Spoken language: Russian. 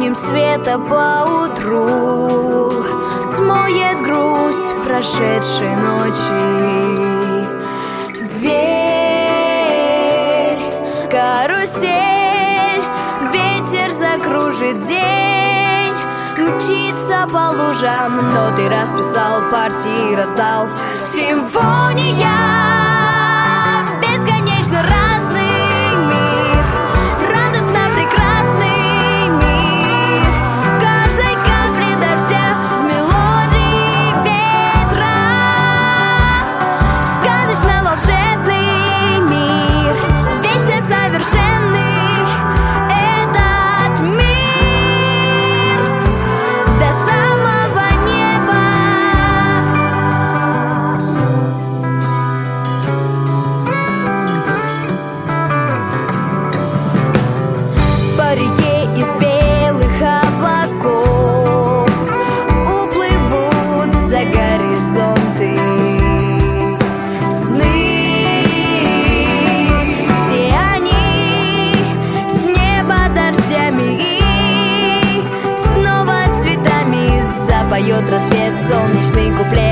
сиянием света поутру смоет грусть прошедшей ночи. Верь, карусель, ветер закружит день, мчится по лужам, но ты расписал партии, раздал. Симфония, бесконечно разный мир, радостно прекрасный мир, в каждой капле дождя, в мелодии ветра, сказочно волшебный мир, вечно совершенный этот мир до самого неба. По реке из белых облаков уплывут за горизонты сны. Все они с неба дождями и снова цветами запоет рассвет солнечный куплет.